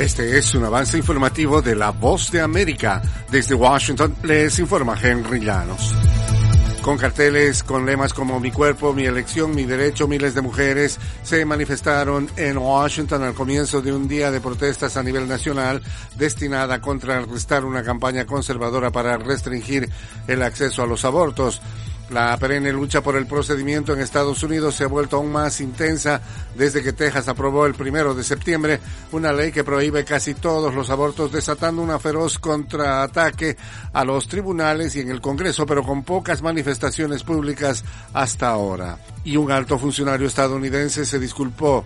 Este es un avance informativo de La Voz de América. Desde Washington les informa Henry Llanos. Con carteles con lemas como Mi cuerpo, mi elección, mi derecho, miles de mujeres se manifestaron en Washington al comienzo de un día de protestas a nivel nacional destinada a contrarrestar una campaña conservadora para restringir el acceso a los abortos. La perenne lucha por el procedimiento en Estados Unidos se ha vuelto aún más intensa desde que Texas aprobó el 1 de septiembre una ley que prohíbe casi todos los abortos, desatando una feroz contraataque a los tribunales y en el Congreso, pero con pocas manifestaciones públicas hasta ahora. Y un alto funcionario estadounidense se disculpó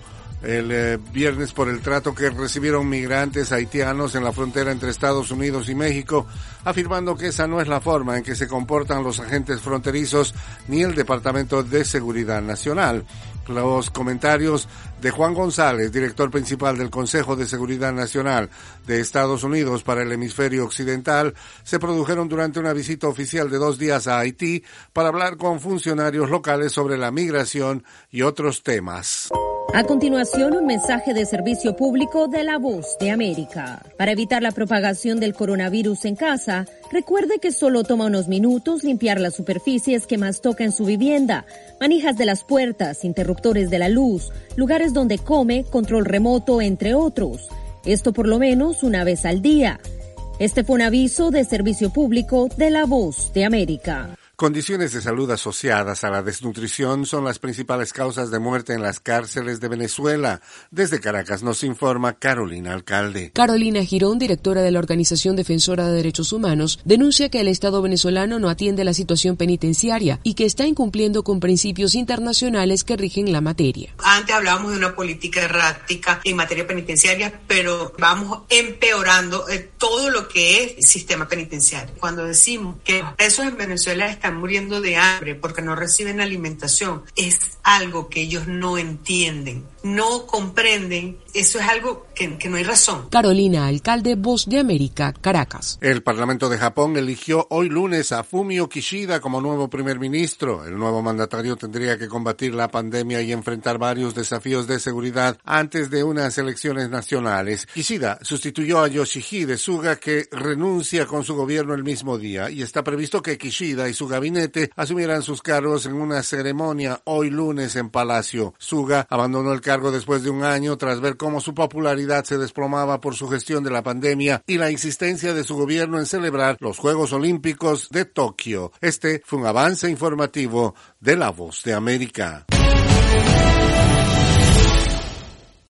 el viernes por el trato que recibieron migrantes haitianos en la frontera entre Estados Unidos y México, afirmando que esa no es la forma en que se comportan los agentes fronterizos ni el Departamento de Seguridad Nacional. Los comentarios de Juan González, director principal del Consejo de Seguridad Nacional de Estados Unidos para el hemisferio occidental, se produjeron durante una visita oficial de 2 días a Haití para hablar con funcionarios locales sobre la migración y otros temas. A continuación, un mensaje de servicio público de La Voz de América. Para evitar la propagación del coronavirus en casa, recuerde que solo toma unos minutos limpiar las superficies que más toca en su vivienda, manijas de las puertas, interruptores de la luz, lugares donde come, control remoto, entre otros. Esto por lo menos una vez al día. Este fue un aviso de servicio público de La Voz de América. Condiciones de salud asociadas a la desnutrición son las principales causas de muerte en las cárceles de Venezuela. Desde Caracas nos informa Carolina Alcalde. Carolina Girón, directora de la Organización Defensora de Derechos Humanos, denuncia que el Estado venezolano no atiende la situación penitenciaria y que está incumpliendo con principios internacionales que rigen la materia. Antes hablábamos de una política errática en materia penitenciaria, pero vamos empeorando todo lo que es el sistema penitenciario. Cuando decimos que los presos en Venezuela están muriendo de hambre porque no reciben alimentación, es algo que ellos no entienden, no comprenden. Eso es algo que no hay razón. Carolina Alcalde, Voz de América, Caracas. El Parlamento de Japón eligió hoy lunes a Fumio Kishida como nuevo primer ministro. El nuevo mandatario tendría que combatir la pandemia y enfrentar varios desafíos de seguridad antes de unas elecciones nacionales. Kishida sustituyó a Yoshihide Suga, que renuncia con su gobierno el mismo día, y está previsto que Kishida y su gabinete asumieran sus cargos en una ceremonia hoy lunes en Palacio. Suga abandonó el cargo después de un año tras ver cómo su popularidad se desplomaba por su gestión de la pandemia y la insistencia de su gobierno en celebrar los Juegos Olímpicos de Tokio. Este fue un avance informativo de La Voz de América.